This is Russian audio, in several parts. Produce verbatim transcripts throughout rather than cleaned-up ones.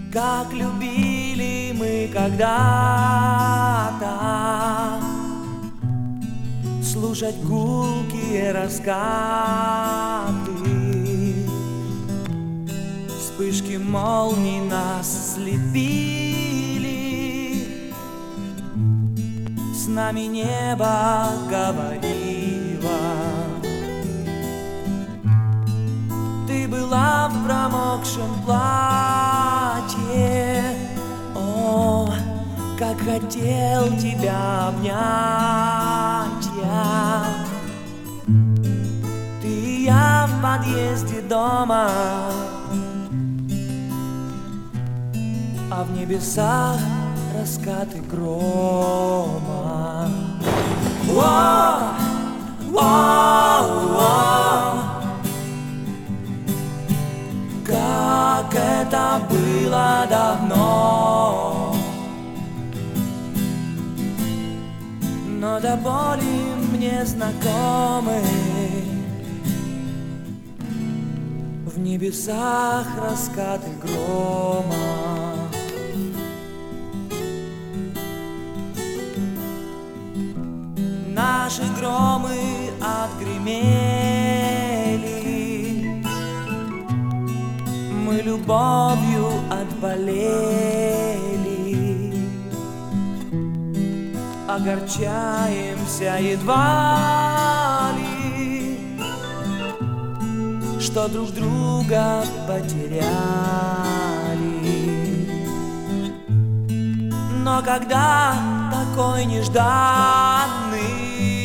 как любили мы когда-то, слушать гулкие раскаты, вспышки молний нас слепили, с нами небо говорило. Ты была в промокшем платье, о, как хотел тебя обнять я. Ты и я в подъезде дома, а в небесах раскаты грома. О, о, о, как это было давно, но до боли мне знакомы. В небесах раскаты грома. Наши громы отгремели, мы любовью отболели, огорчаемся едва ли, что друг друга потеряли. Но когда такой нежданный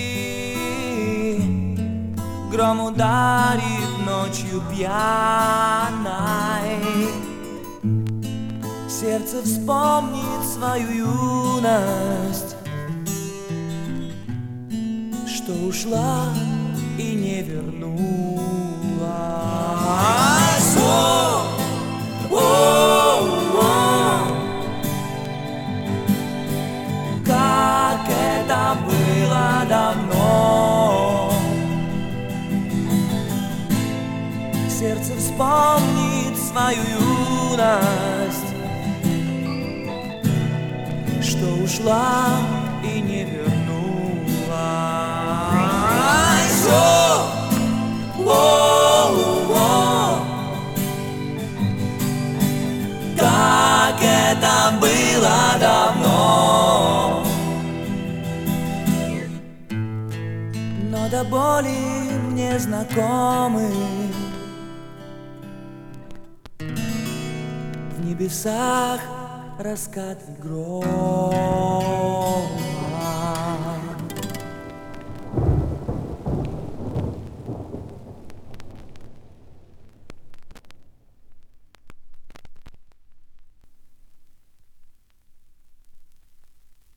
гром ударит ночью пьяной, сердце вспомнит свою юность, что ушла и не вернулась. О, о, о, как это было давно, сердце вспомнит свою юность, что ушла и не вернулась. О, о, о, как это было давно, но до боли мне знакомы. В небесах раскаты грома.